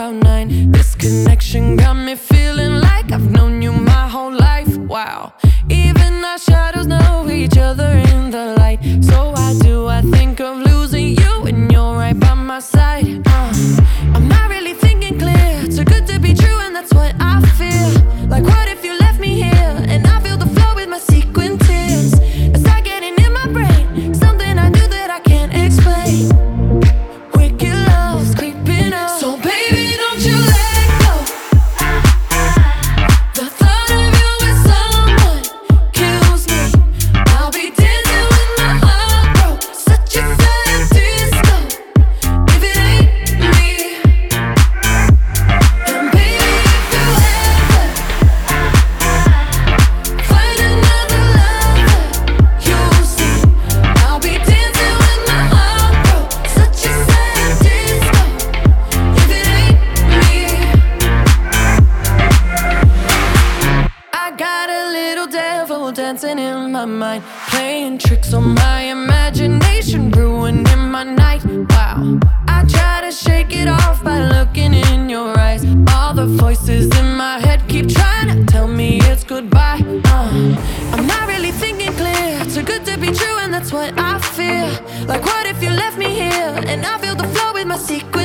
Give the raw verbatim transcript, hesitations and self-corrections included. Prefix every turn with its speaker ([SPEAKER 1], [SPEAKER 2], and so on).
[SPEAKER 1] cloud nine. This connection got me feeling like I've known you my whole life. Wow, even our shadows know each other in the light. So why do I think of losing you when you're right by my side? uh, I'm not really thinking clear, too good to be true, and that's what I feel. Like what if you left me here and I feel the flow with my sequin tears? It's like getting in my brain, something I do that I can't explain. Wicked love's creeping up, so baby don't you let go. The thought of you with someone kills me. I'll be dancing with my heart broke, such a fat disco, if it ain't me. And baby if you ever find another lover, you'll see I'll be dancing with my heart broke, such a sad disco, if it ain't me. I got a little devil dancing in my mind, playing tricks on my imagination, ruining my night. Wow, I try to shake it off by looking in your eyes. All the voices in my head keep trying to tell me it's goodbye. uh, I'm not really thinking clear, too good to be true, and that's what I feel. Like what if you left me here and I feel the flow with my secret